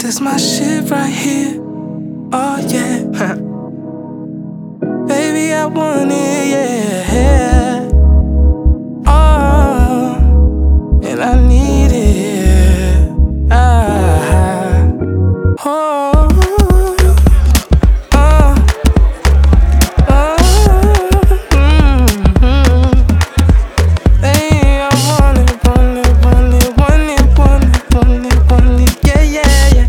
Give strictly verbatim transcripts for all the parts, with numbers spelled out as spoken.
This my shit right here. Oh yeah. Baby, I want it, yeah. Oh, and I need it. Ah. Oh. Oh. Oh. Mm-hmm. Hey, I want it, want it, want it, want it, want it, want it, want it. Yeah, yeah, yeah.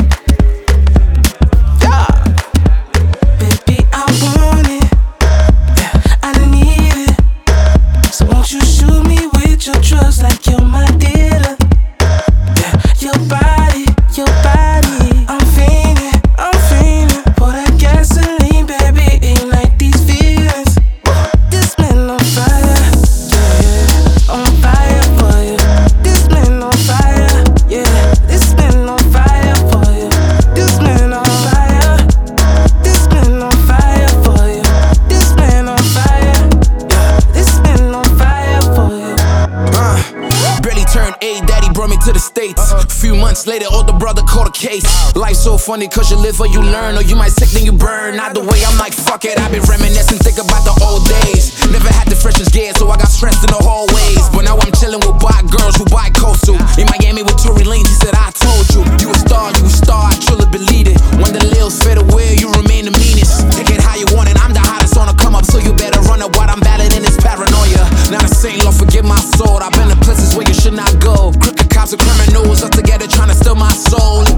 Yeah. Baby, I want it. Yeah, I need it. So won't you shoot me with your trust like you're my dealer? Yeah, your body, your body. I'm fiending, I'm fiending for that gasoline, baby. Ignite these feelings. This man on fire, yeah, on fire for you. This man on fire, yeah. This man on fire for you. This man on fire. This man on fire for you. This man on fire, yeah. This man on fire for you. Uh, barely turned eight, daddy brought me to the States. A few months later, older brother caught a case. Life's so funny, cause you live or you learn, or you might sick then you burn. Either way, I'm like, fuck it, I've been reminiscing, think about the old days. Never had the freshest gear, so I got stressed in the hallways. But now I'm chilling with white girls who buy coastal. In Miami with Tory Lanez, he said, I told you. You a star, you a star, I truly believe it. When the lils fade away, you remain the meanest. Take it how you want it, I'm the hottest on the come up, so you better run up what I'm battling in this paranoia. Not a saint, Lord, forgive my soul. I've been to places where you should not go. Crooked cops and criminals up together trying to steal my soul.